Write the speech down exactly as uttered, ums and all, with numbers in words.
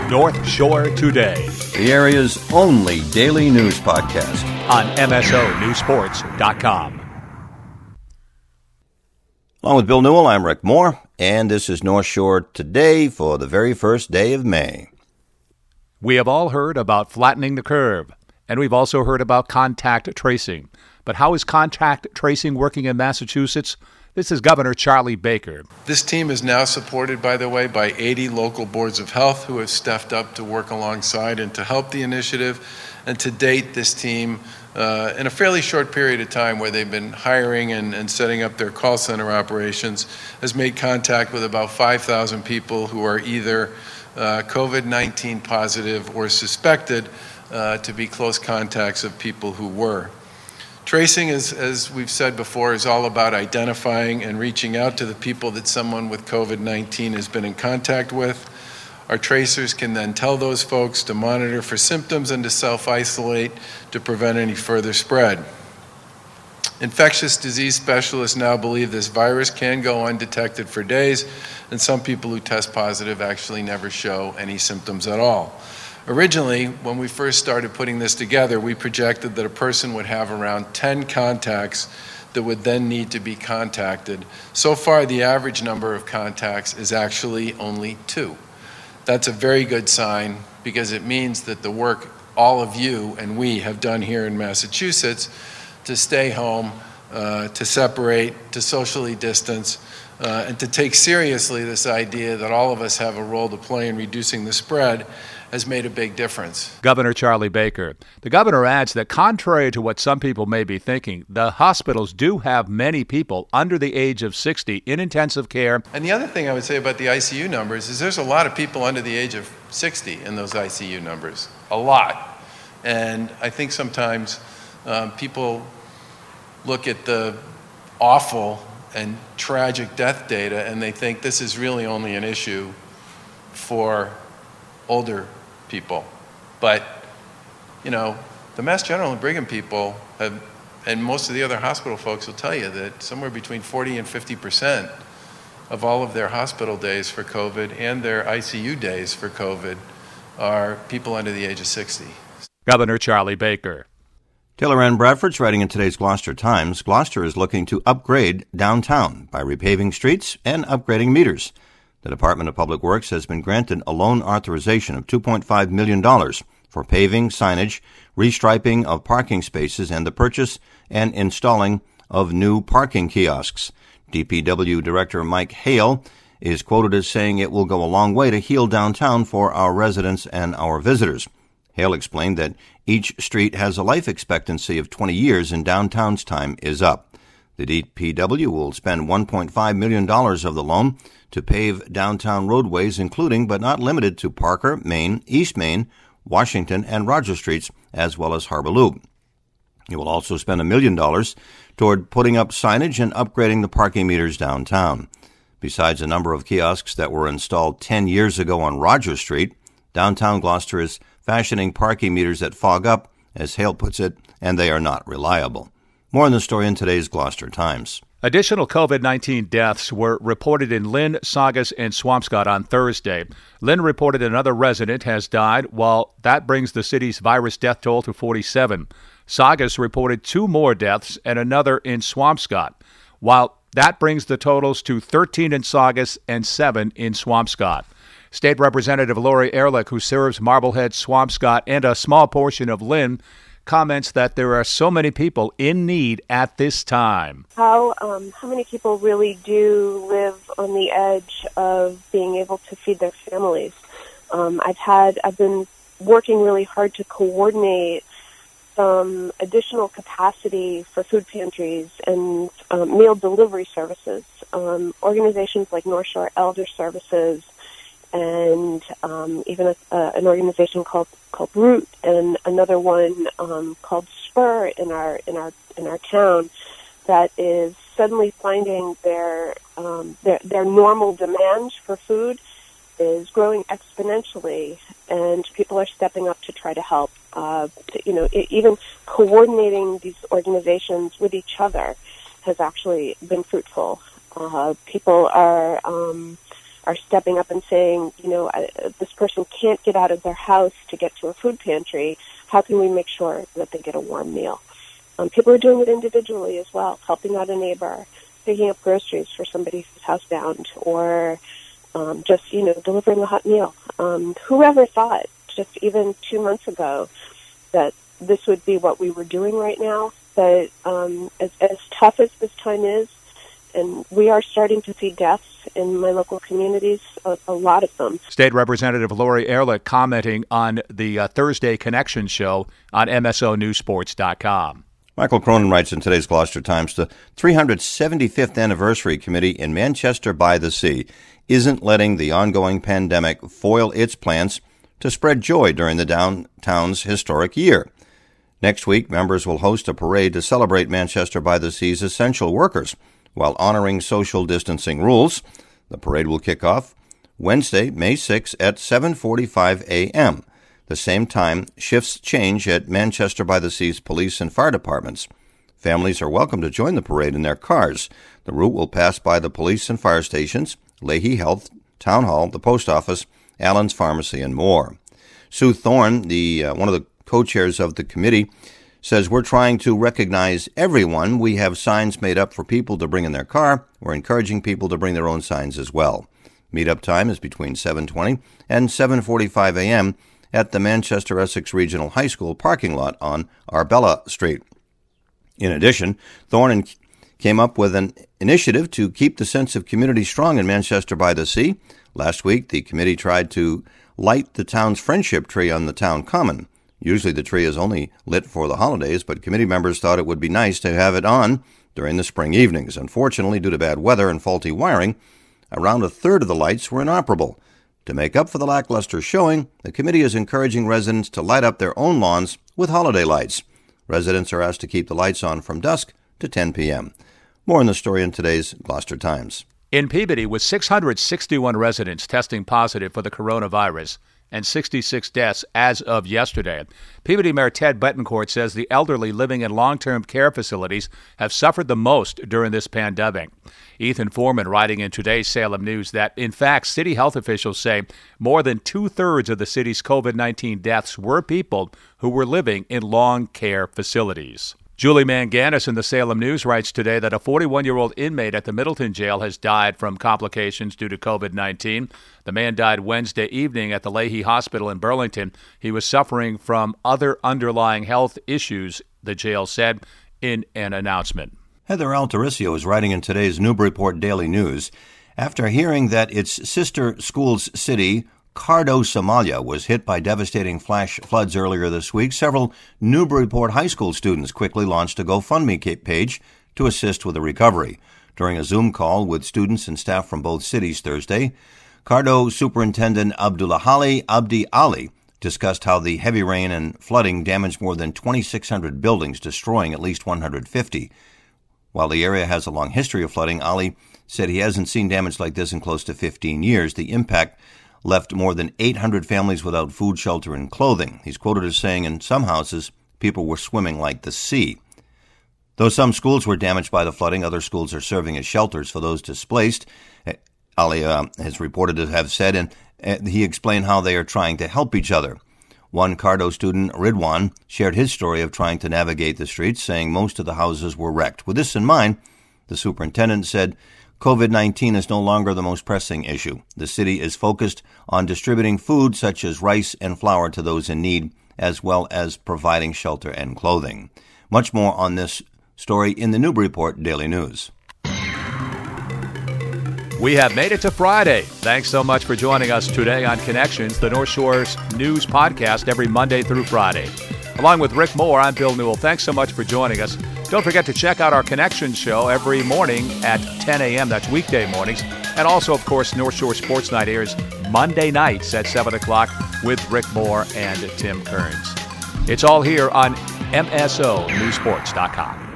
North Shore Today, the area's only daily news podcast on M S O News Sports dot com. Along with Bill Newell, I'm Rick Moore, and this is North Shore Today for the very first day of May. We have all heard about flattening the curve, and we've also heard about contact tracing. But how is contact tracing working in Massachusetts? This is Governor Charlie Baker. This team is now supported, by the way, by eighty local boards of health who have stepped up to work alongside and to help the initiative. And to date, this team, uh, in a fairly short period of time where they've been hiring and, and setting up their call center operations, has made contact with about five thousand people who are either uh, COVID nineteen positive or suspected uh, to be close contacts of people who were. Tracing, is, as we've said before, is all about identifying and reaching out to the people that someone with COVID nineteen has been in contact with. Our tracers can then tell those folks to monitor for symptoms and to self-isolate to prevent any further spread. Infectious disease specialists now believe this virus can go undetected for days, and some people who test positive actually never show any symptoms at all. Originally, when we first started putting this together, we projected that a person would have around ten contacts that would then need to be contacted. So far, the average number of contacts is actually only two. That's a very good sign because it means that the work all of you and we have done here in Massachusetts to stay home, uh, to separate, to socially distance, uh, and to take seriously this idea that all of us have a role to play in reducing the spread has made a big difference. Governor Charlie Baker. The governor adds that contrary to what some people may be thinking, the hospitals do have many people under the age of sixty in intensive care. And the other thing I would say about the I C U numbers is there's a lot of people under the age of sixty in those I C U numbers. A lot. And I think sometimes um, people look at the awful and tragic death data and they think this is really only an issue for older people. But, you know, the Mass General and Brigham people have, and most of the other hospital folks will tell you that somewhere between forty and fifty percent of all of their hospital days for COVID and their I C U days for COVID are people under the age of sixty. Governor Charlie Baker. Taylor Ann Bradford's writing in today's Gloucester Times, Gloucester is looking to upgrade downtown by repaving streets and upgrading meters. The Department of Public Works has been granted a loan authorization of two point five million dollars for paving, signage, restriping of parking spaces, and the purchase and installing of new parking kiosks. D P W Director Mike Hale is quoted as saying it will go a long way to heal downtown for our residents and our visitors. Hale explained that each street has a life expectancy of twenty years and downtown's time is up. The D P W will spend one point five million dollars of the loan to pave downtown roadways, including but not limited to Parker, Main, East Main, Washington, and Rogers Streets, as well as Harbor Loop. It will also spend a million dollars toward putting up signage and upgrading the parking meters downtown. Besides a number of kiosks that were installed ten years ago on Rogers Street, downtown Gloucester is fashioning parking meters that fog up, as Hale puts it, and they are not reliable. More on the story in today's Gloucester Times. Additional COVID nineteen deaths were reported in Lynn, Saugus, and Swampscott on Thursday. Lynn reported another resident has died, while that brings the city's virus death toll to forty-seven. Saugus reported two more deaths and another in Swampscott, while that brings the totals to thirteen in Saugus and seven in Swampscott. State Representative Lori Ehrlich, who serves Marblehead, Swampscott, and a small portion of Lynn, comments that there are so many people in need at this time. How um, how many people really do live on the edge of being able to feed their families? Um, I've had I've been working really hard to coordinate some additional capacity for food pantries and um, meal delivery services. Um, organizations like North Shore Elder Services and um, even a, uh, an organization called called Root, and another one um, called Spur in our in our in our town, that is suddenly finding their um, their their normal demand for food is growing exponentially, and people are stepping up to try to help. Uh, to, you know, even coordinating these organizations with each other has actually been fruitful. Uh, people are. Um, are stepping up and saying, you know, uh, this person can't get out of their house to get to a food pantry. How can we make sure that they get a warm meal? Um, people are doing it individually as well, helping out a neighbor, picking up groceries for somebody who's housebound, or um, just, you know, delivering a hot meal. Um, whoever thought just even two months ago that this would be what we were doing right now? But um, as, as tough as this time is, and we are starting to see deaths in my local communities, a, a lot of them. State Representative Lori Ehrlich commenting on the uh, Thursday Connection show on M S O News Sports dot com. Michael Cronin writes in today's Gloucester Times, the three hundred seventy-fifth Anniversary Committee in Manchester by the Sea isn't letting the ongoing pandemic foil its plans to spread joy during the downtown's historic year. Next week, members will host a parade to celebrate Manchester by the Sea's essential workers while honoring social distancing rules. The parade will kick off Wednesday, May sixth at seven forty-five a.m. The same time, shifts change at Manchester by the Sea's police and fire departments. Families are welcome to join the parade in their cars. The route will pass by the police and fire stations, Leahy Health, Town Hall, the post office, Allen's Pharmacy, and more. Sue Thorne, the uh, one of the co-chairs of the committee, says we're trying to recognize everyone. We have signs made up for people to bring in their car. We're encouraging people to bring their own signs as well. Meetup time is between seven twenty and seven forty-five a.m. at the Manchester Essex Regional High School parking lot on Arbella Street. In addition, Thorne came up with an initiative to keep the sense of community strong in Manchester by the Sea. Last week, the committee tried to light the town's friendship tree on the town common. Usually the tree is only lit for the holidays, but committee members thought it would be nice to have it on during the spring evenings. Unfortunately, due to bad weather and faulty wiring, around a third of the lights were inoperable. To make up for the lackluster showing, the committee is encouraging residents to light up their own lawns with holiday lights. Residents are asked to keep the lights on from dusk to ten p.m. More in the story in today's Gloucester Times. In Peabody, with six hundred sixty-one residents testing positive for the coronavirus and sixty-six deaths as of yesterday, Peabody Mayor Ted Betancourt says the elderly living in long-term care facilities have suffered the most during this pandemic. Ethan Foreman writing in today's Salem News that, in fact, city health officials say more than two-thirds of the city's COVID nineteen deaths were people who were living in long care facilities. Julie Manganis in the Salem News writes today that a forty-one-year-old inmate at the Middleton jail has died from complications due to COVID nineteen. The man died Wednesday evening at the Leahy Hospital in Burlington. He was suffering from other underlying health issues, the jail said in an announcement. Heather Altarisio is writing in today's Newburyport Daily News after hearing that its sister school's city, Cardo, Somalia, was hit by devastating flash floods earlier this week. Several Newburyport high school students quickly launched a GoFundMe page to assist with the recovery. During a Zoom call with students and staff from both cities Thursday, Cardo Superintendent Abdullahi Abdi Ali discussed how the heavy rain and flooding damaged more than twenty-six hundred buildings, destroying at least one hundred fifty. While the area has a long history of flooding, Ali said he hasn't seen damage like this in close to fifteen years. The impact left more than eight hundred families without food, shelter, and clothing. He's quoted as saying, in some houses, people were swimming like the sea. Though some schools were damaged by the flooding, other schools are serving as shelters for those displaced. Ali uh, has reported to have said, and uh, he explained how they are trying to help each other. One Cardo student, Ridwan, shared his story of trying to navigate the streets, saying most of the houses were wrecked. With this in mind, the superintendent said, COVID nineteen is no longer the most pressing issue. The city is focused on distributing food such as rice and flour to those in need, as well as providing shelter and clothing. Much more on this story in the Newburyport Daily News. We have made it to Friday. Thanks so much for joining us today on Connections, the North Shore's news podcast every Monday through Friday. Along with Rick Moore, I'm Bill Newell. Thanks so much for joining us. Don't forget to check out our Connections show every morning at ten a.m. That's weekday mornings. And also, of course, North Shore Sports Night airs Monday nights at seven o'clock with Rick Moore and Tim Kearns. It's all here on M S O News Sports dot com.